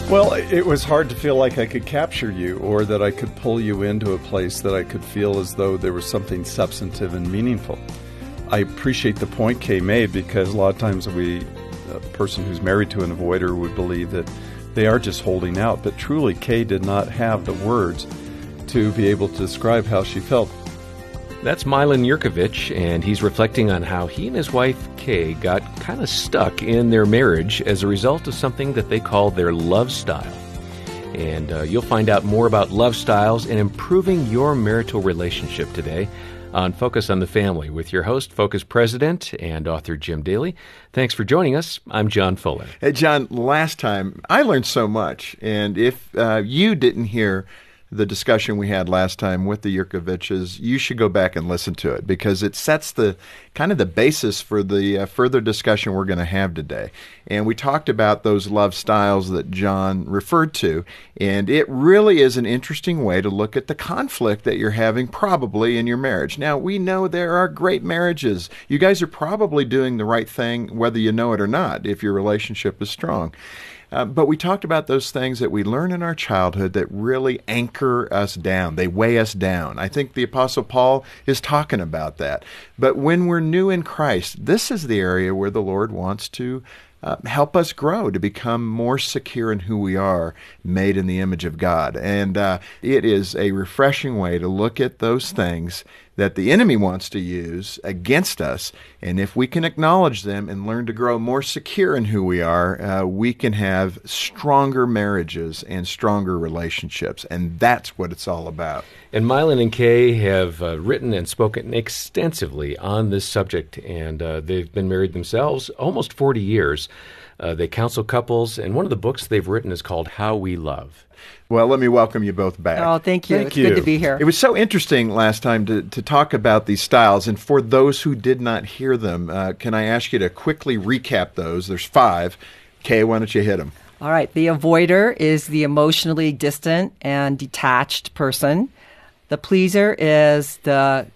Well, it was hard to feel like I could capture you or that I could pull you into a place that I could feel as though there was something substantive and meaningful. I appreciate the point Kay made, because a lot of times a person who's married to an avoider would believe that they are just holding out. But truly, Kay did not have the words to be able to describe how she felt. That's Milan Yurkovich, and he's reflecting on how he and his wife, Kay, got kind of stuck in their marriage as a result of something that they call their love style. And you'll find out more about love styles and improving your marital relationship today on Focus on the Family with your host, Focus President and author Jim Daly. Thanks for joining us. I'm John Fuller. Hey, John, last time I learned so much, and if you didn't hear the discussion we had last time with the Yurkoviches, you should go back and listen to it, because it sets the kind of the basis for the further discussion we're going to have today. And we talked about those love styles that John referred to, and it really is an interesting way to look at the conflict that you're having probably in your marriage. Now, we know there are great marriages. You guys are probably doing the right thing, whether you know it or not, if your relationship is strong. But we talked about those things that we learn in our childhood that really anchor us down. They weigh us down. I think the Apostle Paul is talking about that. But when we're new in Christ, this is the area where the Lord wants to help us grow, to become more secure in who we are, made in the image of God. And it is a refreshing way to look at those things that the enemy wants to use against us. And if we can acknowledge them and learn to grow more secure in who we are, we can have stronger marriages and stronger relationships. And that's what it's all about. And Milan and Kay have written and spoken extensively on this subject, and they've been married themselves almost 40 years. They counsel couples, and one of the books they've written is called How We Love. Well, let me welcome you both back. Oh, thank you. It's good to be here. It was so interesting last time to talk about these styles, and for those who did not hear them, can I ask you to quickly recap those? There's 5. Kay, why don't you hit them? All right. The avoider is the emotionally distant and detached person. The pleaser is the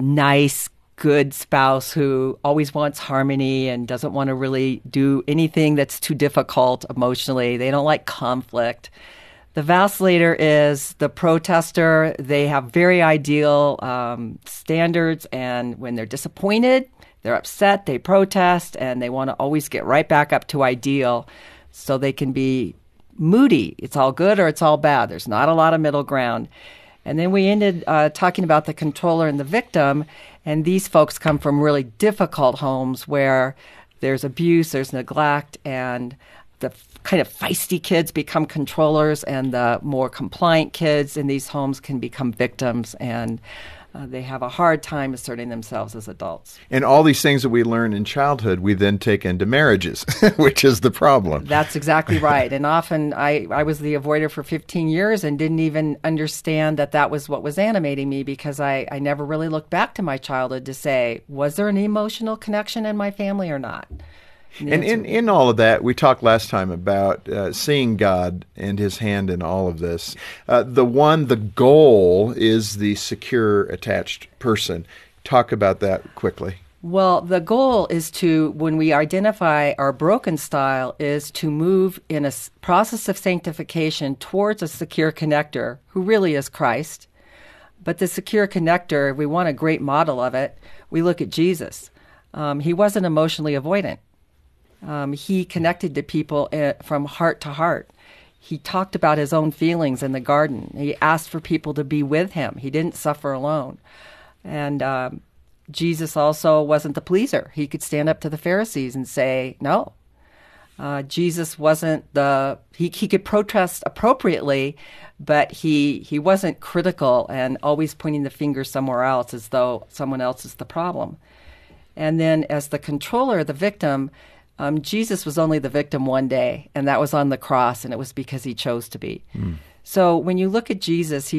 nice, good spouse who always wants harmony and doesn't want to really do anything that's too difficult emotionally. They don't like conflict. The vacillator is the protester. They have very ideal standards, and when they're disappointed, they're upset, they protest, and they want to always get right back up to ideal, so they can be moody. It's all good or it's all bad. There's not a lot of middle ground. And then we ended talking about the controller and the victim, and these folks come from really difficult homes where there's abuse, there's neglect, and the kind of feisty kids become controllers, and the more compliant kids in these homes can become victims, and they have a hard time asserting themselves as adults. And all these things that we learn in childhood, we then take into marriages, which is the problem. That's exactly right. And often I was the avoider for 15 years and didn't even understand that was what was animating me, because I never really looked back to my childhood to say, was there an emotional connection in my family or not? And in all of that, we talked last time about seeing God and His hand in all of this. The goal is the secure, attached person. Talk about that quickly. Well, the goal is to, when we identify our broken style, is to move in a process of sanctification towards a secure connector who really is Christ. But the secure connector, if we want a great model of it, we look at Jesus. He wasn't emotionally avoidant. He connected to people from heart to heart. He talked about his own feelings in the garden. He asked for people to be with him. He didn't suffer alone. And Jesus also wasn't the pleaser. He could stand up to the Pharisees and say, no. Jesus wasn't he could protest appropriately, but he wasn't critical and always pointing the finger somewhere else as though someone else is the problem. And then as the controller, the victim, Jesus was only the victim one day, and that was on the cross, and it was because he chose to be. So when you look at Jesus,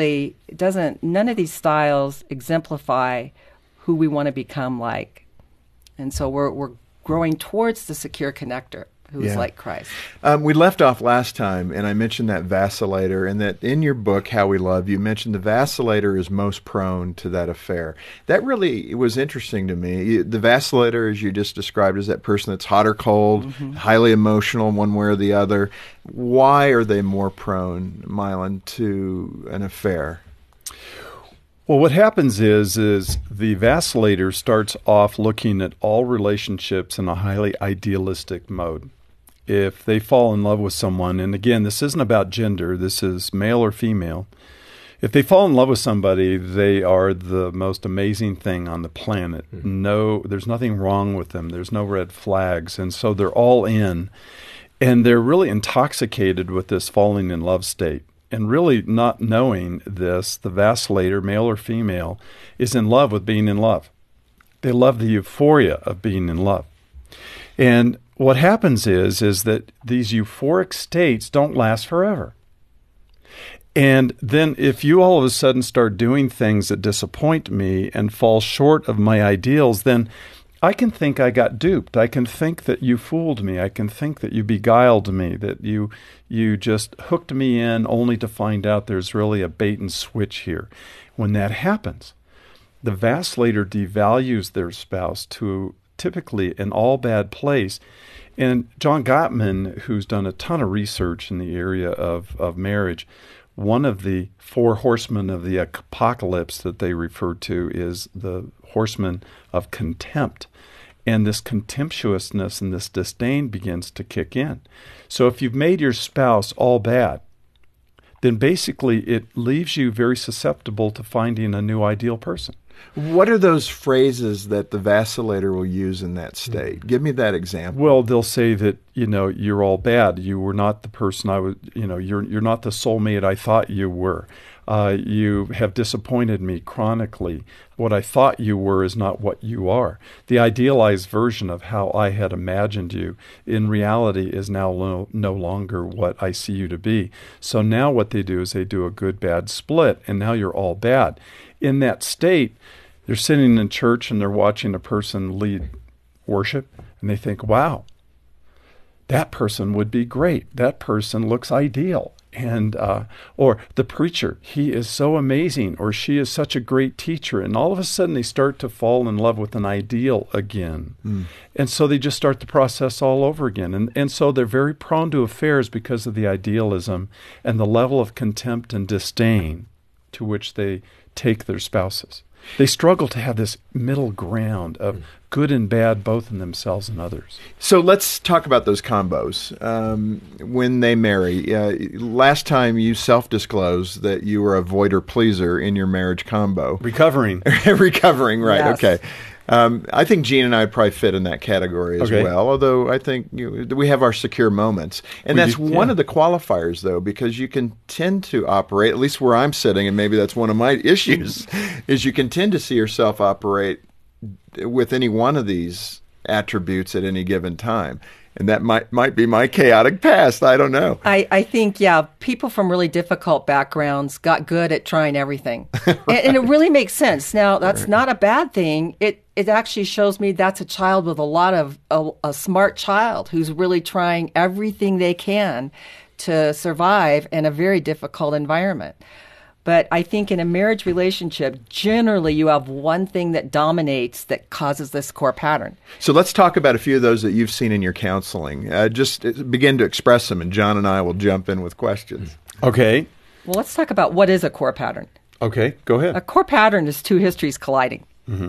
none of these styles exemplify who we want to become like. And so we're growing towards the secure connector. who's like Christ. We left off last time, and I mentioned that vacillator, and that in your book, How We Love, you mentioned the vacillator is most prone to that affair. That really was interesting to me. The vacillator, as you just described, is that person that's hot or cold, highly emotional one way or the other. Why are they more prone, Mylon, to an affair? Well, what happens is the vacillator starts off looking at all relationships in a highly idealistic mode. If they fall in love with someone, and again, this isn't about gender, this is male or female. If they fall in love with somebody, they are the most amazing thing on the planet. No, there's nothing wrong with them. There's no red flags. And so they're all in. And they're really intoxicated with this falling in love state. And really not knowing this, the vacillator, male or female, is in love with being in love. They love the euphoria of being in love. And what happens is that these euphoric states don't last forever. And then if you all of a sudden start doing things that disappoint me and fall short of my ideals, then I can think I got duped. I can think that you fooled me. I can think that you beguiled me, that you just hooked me in only to find out there's really a bait and switch here. When that happens, the vacillator devalues their spouse to typically an all bad place. And John Gottman, who's done a ton of research in the area of marriage, one of the 4 horsemen of the apocalypse that they refer to is the horseman of contempt. And this contemptuousness and this disdain begins to kick in. So if you've made your spouse all bad, then basically it leaves you very susceptible to finding a new ideal person. What are those phrases that the vacillator will use in that state? Give me that example. Well, they'll say that, you're all bad. You were not the person I was, you're not the soulmate I thought you were. You have disappointed me chronically. What I thought you were is not what you are. The idealized version of how I had imagined you in reality is now no longer what I see you to be. So now what they do is they do a good-bad split, and now you're all bad. In that state, they're sitting in church and they're watching a person lead worship, and they think, wow, that person would be great. That person looks ideal. And or the preacher, he is so amazing, or she is such a great teacher. And all of a sudden they start to fall in love with an ideal again. And so they just start the process all over again. And so they're very prone to affairs because of the idealism and the level of contempt and disdain to which they take their spouses. They struggle to have this middle ground of good and bad, both in themselves and others. So let's talk about those combos. When they marry, last time you self-disclosed that you were a voider-pleaser in your marriage combo. Recovering, right, Yes. Okay. I think Gene and I probably fit in that category as well, although I think we have our secure moments. And that's one of the qualifiers, though, because you can tend to operate, at least where I'm sitting, and maybe that's one of my issues, is you can tend to see yourself operate with any one of these attributes at any given time. And that might be my chaotic past. I don't know. I think, people from really difficult backgrounds got good at trying everything. And it really makes sense. Now, that's not a bad thing. It actually shows me that's a child with a smart child who's really trying everything they can to survive in a very difficult environment. But I think in a marriage relationship, generally you have one thing that dominates that causes this core pattern. So let's talk about a few of those that you've seen in your counseling. Just begin to express them, and John and I will jump in with questions. Okay. Well, let's talk about what is a core pattern. Okay, go ahead. A core pattern is 2 histories colliding.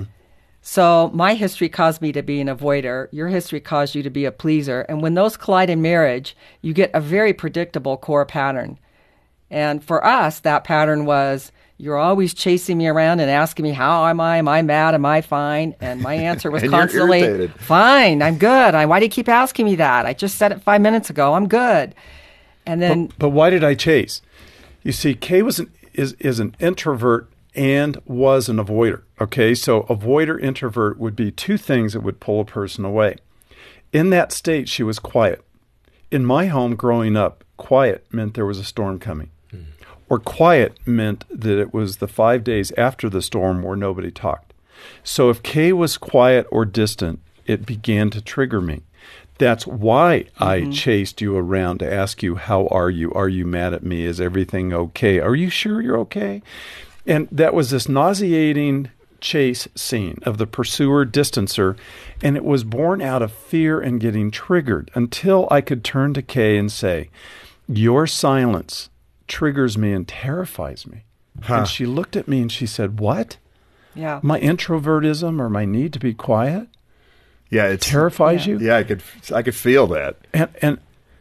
So my history caused me to be an avoider. Your history caused you to be a pleaser. And when those collide in marriage, you get a very predictable core pattern. And for us, that pattern was, you're always chasing me around and asking me, how am I? Am I mad? Am I fine? And my answer was And constantly, you're irritated. fine, I'm good. Why do you keep asking me that? I just said it 5 minutes ago. I'm good. And then... But why did I chase? You see, Kay is an introvert and was an avoider. Okay, so avoider, introvert would be 2 things that would pull a person away. In that state, she was quiet. In my home growing up, quiet meant there was a storm coming. Or quiet meant that it was the 5 days after the storm where nobody talked. So if Kay was quiet or distant, it began to trigger me. That's why I chased you around to ask you, how are you? Are you mad at me? Is everything okay? Are you sure you're okay? And that was this nauseating chase scene of the pursuer distancer, and it was born out of fear and getting triggered until I could turn to Kay and say, your silence triggers me and terrifies me. And she looked at me and she said, what? Yeah. My introvertism or my need to be quiet? Yeah, it terrifies you? Yeah, I could feel that. And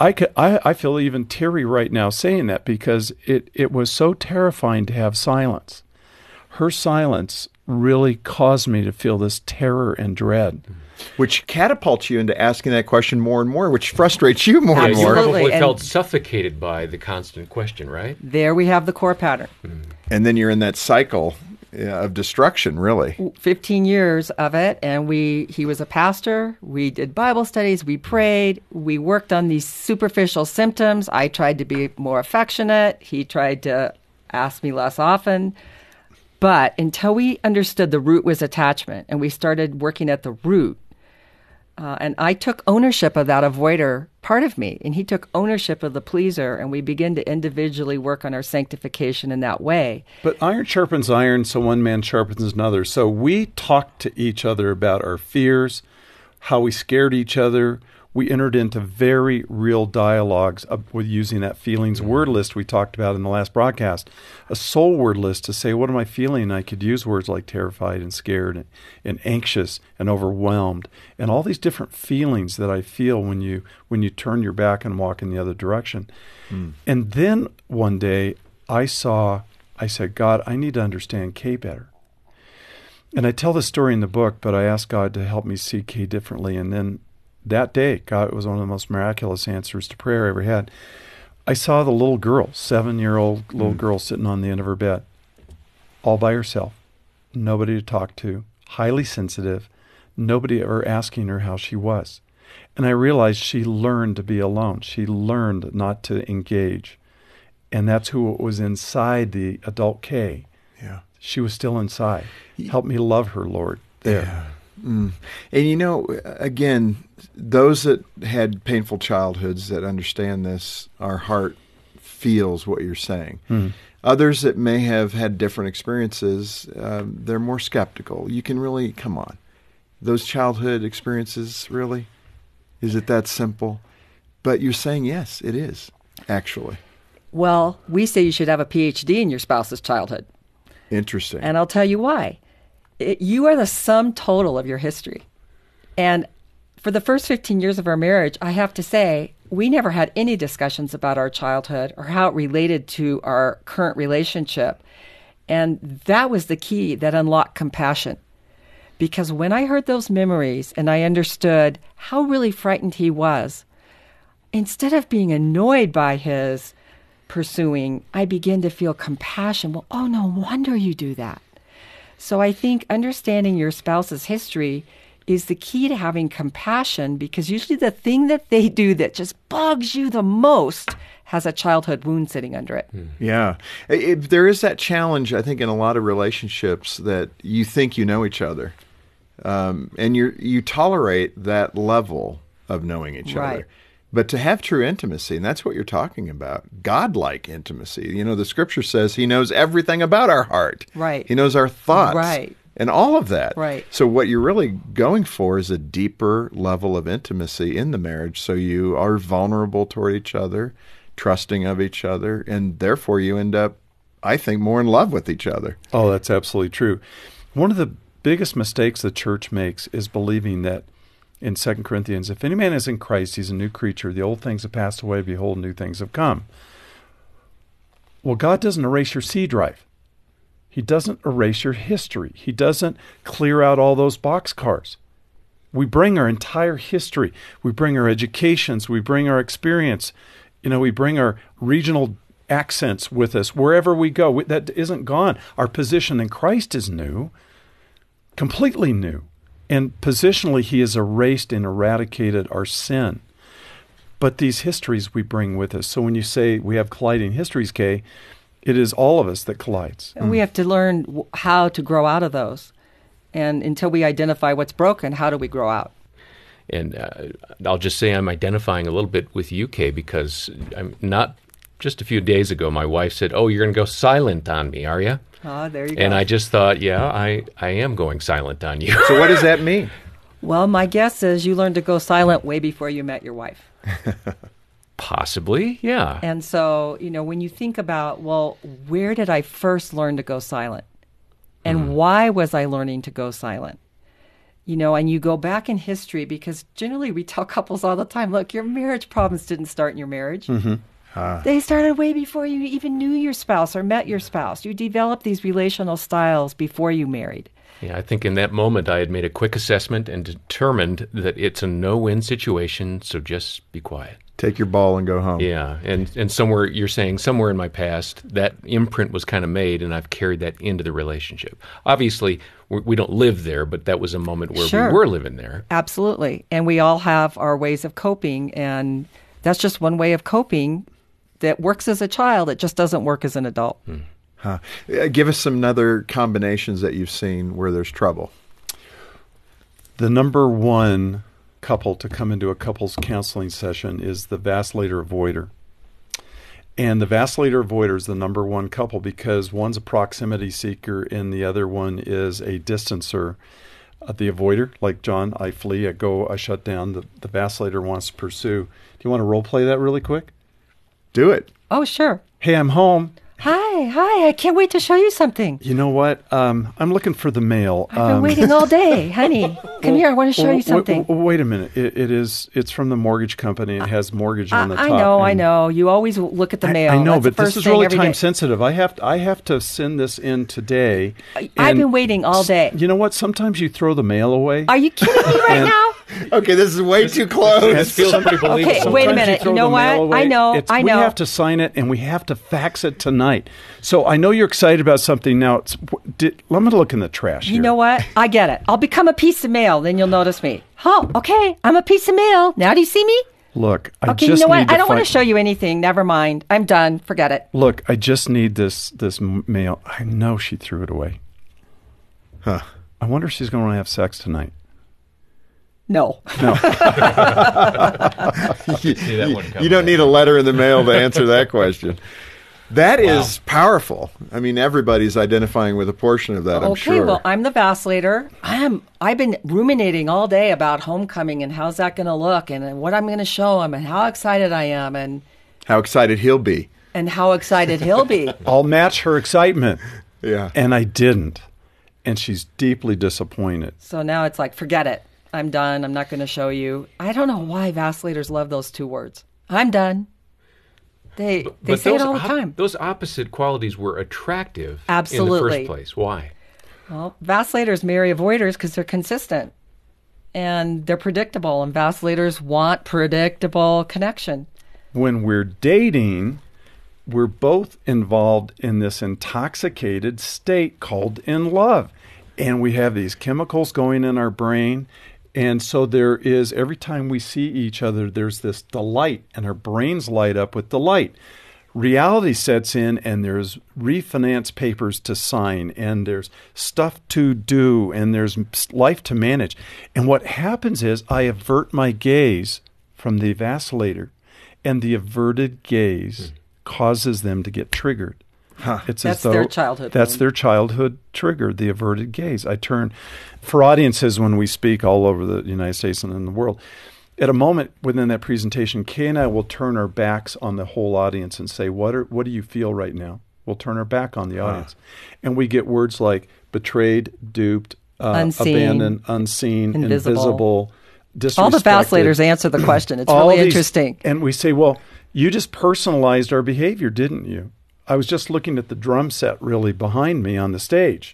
I feel even teary right now saying that because it was so terrifying to have silence. Her silence really caused me to feel this terror and dread. Which catapults you into asking that question more and more, which frustrates you more and You more. probably And- felt suffocated by the constant question, right? There we have the core pattern. And then you're in that cycle of destruction, really. 15 years of it, and he was a pastor. We did Bible studies, we prayed, we worked on these superficial symptoms. I tried to be more affectionate. He tried to ask me less often. But until we understood the root was attachment and we started working at the root, and I took ownership of that avoider part of me, and he took ownership of the pleaser, and we began to individually work on our sanctification in that way. But iron sharpens iron, so one man sharpens another. So we talked to each other about our fears, how we scared each other. We entered into very real dialogues with using that feelings word list we talked about in the last broadcast, a soul word list to say, what am I feeling? I could use words like terrified and scared and anxious and overwhelmed and all these different feelings that I feel when you turn your back and walk in the other direction. And then one day I said, God, I need to understand Kay better. And I tell this story in the book, but I asked God to help me see Kay differently. And then that day, God, it was one of the most miraculous answers to prayer I ever had. I saw the little girl, 7-year-old little girl sitting on the end of her bed, all by herself, nobody to talk to, highly sensitive, nobody ever asking her how she was. And I realized she learned to be alone. She learned not to engage. And that's who was inside the adult Kay. Yeah. She was still inside. Help me love her, Lord, there. Yeah. And you know, again, those that had painful childhoods that understand this, our heart feels what you're saying. Others that may have had different experiences, they're more skeptical. You can really, come on, those childhood experiences, really? Is it that simple? But you're saying, yes, it is, actually. Well, we say you should have a PhD in your spouse's childhood. Interesting. And I'll tell you why. You are the sum total of your history. And for the first 15 years of our marriage, I have to say, we never had any discussions about our childhood or how it related to our current relationship. And that was the key that unlocked compassion. Because when I heard those memories and I understood how really frightened he was, instead of being annoyed by his pursuing, I began to feel compassion. Well, oh, no wonder you do that. So I think understanding your spouse's history is the key to having compassion, because usually the thing that they do that just bugs you the most has a childhood wound sitting under it. Yeah. There is that challenge, I think, in a lot of relationships that you think you know each other. And you tolerate that level of knowing each Right. other. But to have true intimacy, and that's what you're talking about, godlike intimacy. You know, the scripture says he knows everything about our heart. Right. He knows our thoughts. Right. And all of that. Right. So what you're really going for is a deeper level of intimacy in the marriage. So you are vulnerable toward each other, trusting of each other, and therefore you end up, I think, more in love with each other. Oh, that's absolutely true. One of the biggest mistakes the church makes is believing that in 2 Corinthians, if any man is in Christ, he's a new creature. The old things have passed away. Behold, new things have come. Well, God doesn't erase your C drive. He doesn't erase your history. He doesn't clear out all those boxcars. We bring our entire history. We bring our educations. We bring our experience. You know, we bring our regional accents with us wherever we go. That isn't gone. Our position in Christ is new, completely new. And positionally, he has erased and eradicated our sin. But these histories we bring with us. So when you say we have colliding histories, Kay, it is all of us that collides. And we have to learn how to grow out of those. And until we identify what's broken, how do we grow out? And I'll just say I'm identifying a little bit with you, Kay, because I'm not just a few days ago, my wife said, "Oh, you're going to go silent on me, are you?" Oh, there you go. And I just thought, yeah, I am going silent on you. So what does that mean? Well, my guess is you learned to go silent way before you met your wife. Possibly, yeah. And so, when you think about, well, where did I first learn to go silent? And why was I learning to go silent? And you go back in history, because generally we tell couples all the time, look, your marriage problems didn't start in your marriage. Mm-hmm. They started way before you even knew your spouse or met your spouse. You developed these relational styles before you married. Yeah, I think in that moment I had made a quick assessment and determined that it's a no-win situation, so just be quiet. Take your ball and go home. Yeah, and somewhere, you're saying somewhere in my past, that imprint was kind of made, and I've carried that into the relationship. Obviously, we don't live there, but that was a moment where Sure. we were living there. Absolutely. And we all have our ways of coping, and that's just one way of coping that works as a child. It just doesn't work as an adult. Give us some other combinations that you've seen where there's trouble. The number one couple to come into a couples counseling session is the vacillator avoider. And the vacillator avoider is the number one couple because one's a proximity seeker and the other one is a distancer. The avoider, like John, I flee, I go, I shut down. The vacillator wants to pursue. Do you want to role play that really quick? Do it. Oh, sure. Hey, I'm home. Hi. I can't wait to show you something. You know what? I'm looking for the mail. I've been waiting all day. Honey, come here. I want to show you something. Wait a minute. It's from the mortgage company. It has mortgage on the top. I know. You always look at the mail. I know, That's but the this first is thing really every time day. sensitive. I have to send this in today. I've been waiting all day. You know what? Sometimes you throw the mail away. Are you kidding me right now? Okay, this is way too close. It feels pretty believable. Okay, wait a minute. You know what? I know. We have to sign it, and we have to fax it tonight. So I know you're excited about something now. Let me look in the trash here. You know what? I get it. I'll become a piece of mail, then you'll notice me. Oh, okay. I'm a piece of mail. Now do you see me? Look, Okay, you know what? I don't want to show you anything. Never mind. I'm done. Forget it. Look, I just need this mail. I know she threw it away. Huh. I wonder if she's going to have sex tonight. No. You don't need a letter in the mail to answer that question. That is powerful. I mean, everybody's identifying with a portion of that, I'm sure. Okay, well, I'm the vacillator. I've been ruminating all day about homecoming and how's that going to look and what I'm going to show him and how excited I am and how excited he'll be. And how excited he'll be. I'll match her excitement. Yeah. And I didn't. And she's deeply disappointed. So now it's like, forget it. I'm done. I'm not going to show you. I don't know why vacillators love those two words. I'm done. They say it all the time. Those opposite qualities were attractive Absolutely. in the first place. Why? Well, vacillators marry avoiders because they're consistent and they're predictable, and vacillators want predictable connection. When we're dating, we're both involved in this intoxicated state called in love. And we have these chemicals going in our brain. And so there is, every time we see each other, there's this delight, and our brains light up with delight. Reality sets in, and there's refinance papers to sign, and there's stuff to do, and there's life to manage. And what happens is I avert my gaze from the vacillator, and the averted gaze causes them to get triggered. It's That's as though their childhood. That's their childhood trigger, the averted gaze. I turn, for audiences when we speak all over the United States and in the world, at a moment within that presentation, Kay and I will turn our backs on the whole audience and say, what do you feel right now? We'll turn our back on the audience. And we get words like betrayed, duped, Unseen, abandoned, unseen, invisible, disrespected. All the vacilators answer the question. It's really interesting. And we say, well, you just personalized our behavior, didn't you? I was just looking at the drum set really behind me on the stage.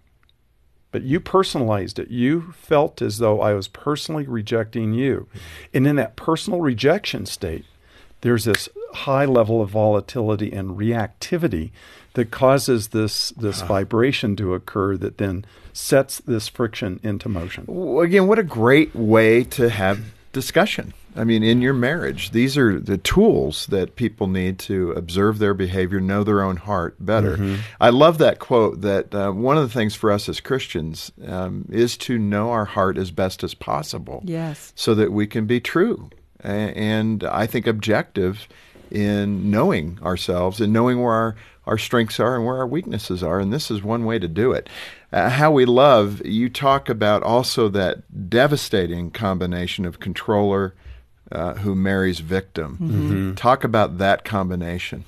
But you personalized it. You felt as though I was personally rejecting you. And in that personal rejection state, there's this high level of volatility and reactivity that causes this vibration to occur that then sets this friction into motion. Again, what a great way to have discussion. I mean, in your marriage, these are the tools that people need to observe their behavior, know their own heart better. I love that quote that one of the things for us as Christians is to know our heart as best as possible. Yes. So that we can be true and I think objective in knowing ourselves and knowing where our strengths are and where our weaknesses are. And this is one way to do it. How we love, you talk about also that devastating combination of controller who marries victim. Talk about that combination.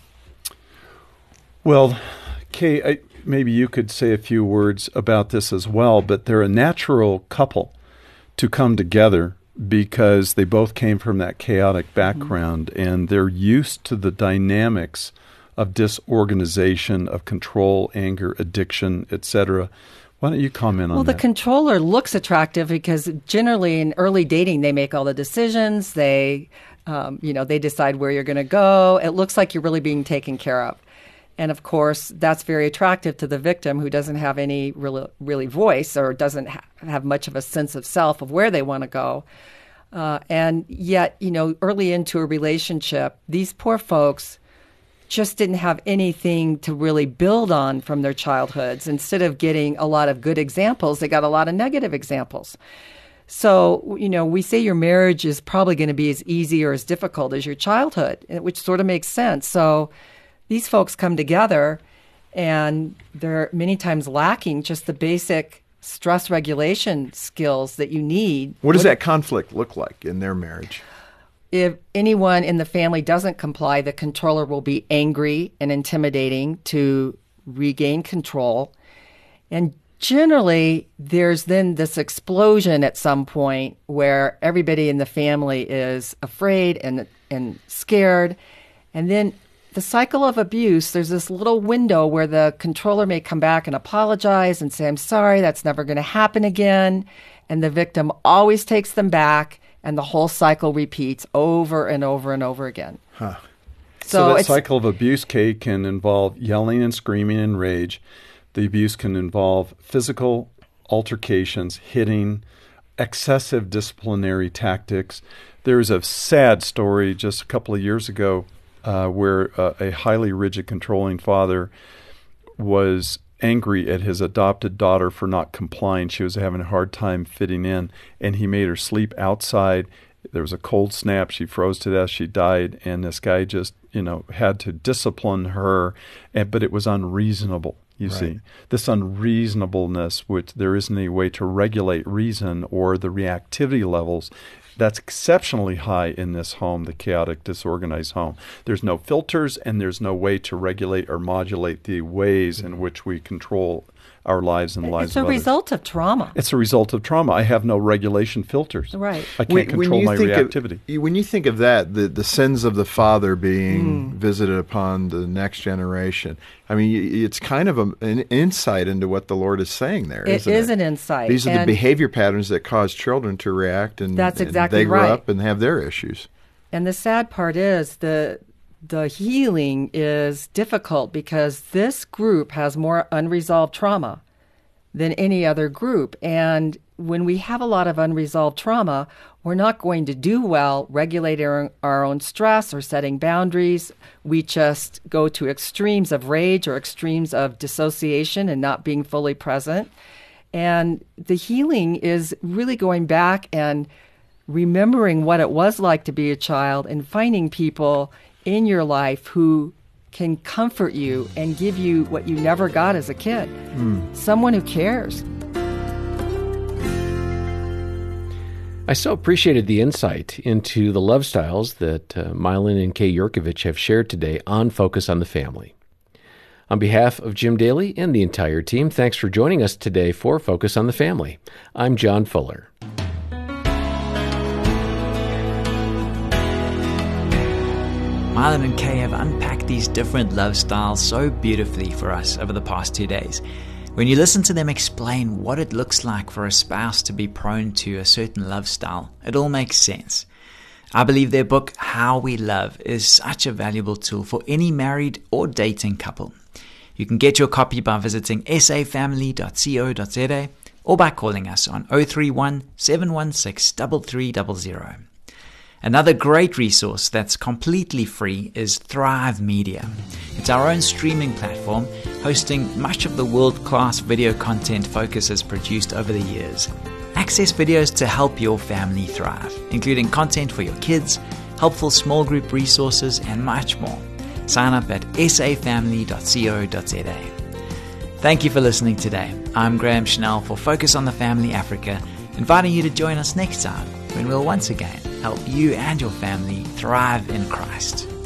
Well, Kay, maybe you could say a few words about this as well, but they're a natural couple to come together because they both came from that chaotic background and they're used to the dynamics of disorganization, of control, anger, addiction, etc. Why don't you comment on that? Well, the controller looks attractive because generally in early dating, they make all the decisions. They, they decide where you're going to go. It looks like you're really being taken care of. And of course, that's very attractive to the victim who doesn't have any really voice or doesn't have much of a sense of self of where they want to go. And yet, early into a relationship, these poor folks just didn't have anything to really build on from their childhoods. Instead of getting a lot of good examples, they got a lot of negative examples. So, we say your marriage is probably going to be as easy or as difficult as your childhood, which sort of makes sense. So these folks come together and they're many times lacking just the basic stress regulation skills that you need. What does that conflict look like in their marriage? If anyone in the family doesn't comply, the controller will be angry and intimidating to regain control. And generally, there's then this explosion at some point where everybody in the family is afraid and scared. And then the cycle of abuse, there's this little window where the controller may come back and apologize and say, I'm sorry, that's never going to happen again. And the victim always takes them back, and the whole cycle repeats over and over and over again. So that cycle of abuse, Kay, can involve yelling and screaming and rage. The abuse can involve physical altercations, hitting, excessive disciplinary tactics. There's a sad story just a couple of years ago where a highly rigid, controlling father was angry at his adopted daughter for not complying. She was having a hard time fitting in, and he made her sleep outside. There was a cold snap. She froze to death. She died, and this guy just, had to discipline her, but it was unreasonable. You see, this unreasonableness, which there isn't any way to regulate reason or the reactivity levels, that's exceptionally high in this home, the chaotic, disorganized home. There's no filters and there's no way to regulate or modulate the ways in which we control our lives and lives of others. It's a result of trauma. It's a result of trauma. I have no regulation filters. Right. I can't control my reactivity. When you think of that, the sins of the father being visited upon the next generation, I mean, it's kind of an insight into what the Lord is saying there, isn't it? It is an insight. These are the behavior patterns that cause children to react, and that's exactly they grow right. up and have their issues. And the sad part is the healing is difficult because this group has more unresolved trauma than any other group. And when we have a lot of unresolved trauma, we're not going to do well regulating our own stress or setting boundaries. We just go to extremes of rage or extremes of dissociation and not being fully present. And the healing is really going back and remembering what it was like to be a child and finding people in your life who can comfort you and give you what you never got as a kid. Someone who cares. I so appreciated the insight into the love styles that Mylon and Kay Yurkovich have shared today on Focus on the Family. On behalf of Jim Daly and the entire team, thanks for joining us today for Focus on the Family. I'm John Fuller. Mylon and Kay have unpacked these different love styles so beautifully for us over the past 2 days. When you listen to them explain what it looks like for a spouse to be prone to a certain love style, it all makes sense. I believe their book, How We Love, is such a valuable tool for any married or dating couple. You can get your copy by visiting safamily.co.za or by calling us on 031 716 3300. Another great resource that's completely free is Thrive Media. It's our own streaming platform, hosting much of the world-class video content Focus has produced over the years. Access videos to help your family thrive, including content for your kids, helpful small group resources, and much more. Sign up at safamily.co.za. Thank you for listening today. I'm Graham Schnell for Focus on the Family Africa, inviting you to join us next time when we'll once again help you and your family thrive in Christ.